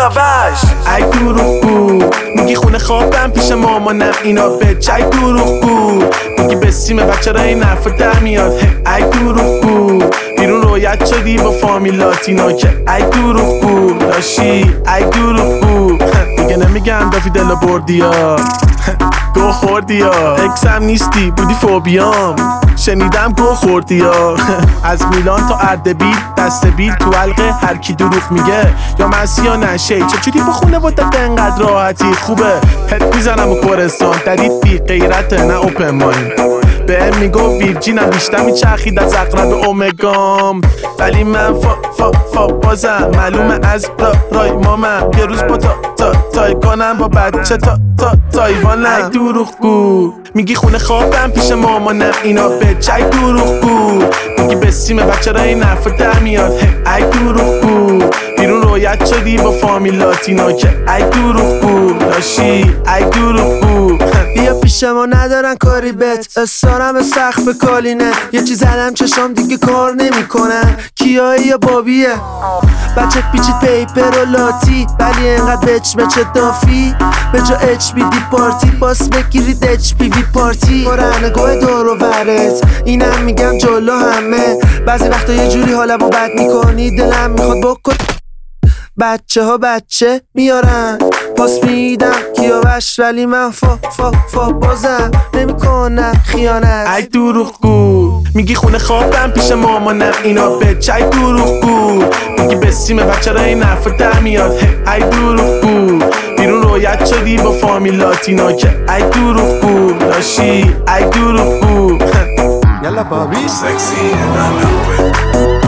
سیاوش. ای دروغگو میگی خونه خوابم پیش مامانم، اینا به چای دروغگو میگی بسیم بچه را این حرف در میاد. ای دروغگو بیرون رویت شدی با فامیلاتینا که ای دروغگو داشتی. ای دروغگو دیگه نمیگم دافی دلو بردیا گو خوردیا. اکسم نیستی بودی فوبیام، شنیدم گو خوردیا. از میلان تا اردبیل دست بیل تو حلقه هر کی دروغ میگه یا مسی یا نشه. چجوری با خونه وادت انقدر راحتی؟ خوبه پت میزنم و کورستان درید بی غیرته نه اوپن ماین. بهم میگو ویرجینم بیشتر میچرخید از اقرب اومگام، ولی من فا بازم معلومه از رای مامم. یه روز با تای کنم با بچه تایوانم. ای دروغگو میگی خونه خوابم پیش مامانم، اینا به چای دروغگو میگی بسیم بچه را این حرف در میاد. ای دروغگو بیرون رویت شدی با فامیلاتینا که ای دروغگو داشتی. ای دروغگو بیا پیش ما ندارن کاری بت، استارم سخت به کالینه. یه چیز زدم چشام دیگه کار نمیکنن، کیایی یا بابیه. بچه پیچید پیپر و لاتی ولی انقدر بچ دافی به جا اچ بی دی پارتی باس بگیرید اچ پی وی پارتی. رنگوه دور و برت اینم میگم جلو همه، بعضی وقتا یه جوری حالمو بد میکنی دلم میخواد بکن. بچه ها بچه میارن پاس میدم کیاوش، ولی من فا بازم نمیکنم خیانت. ای دروغگو میگی خونه خوابم پیش مامانم، اینا به چای دروغگو میگی بسیم بچه را این حرف در میاد. ای دروغگو بیرون رویت شدی با فامیلاتینا که ای دروغگو داشتی. ای دروغگو یلا بابی Sexy and I know it.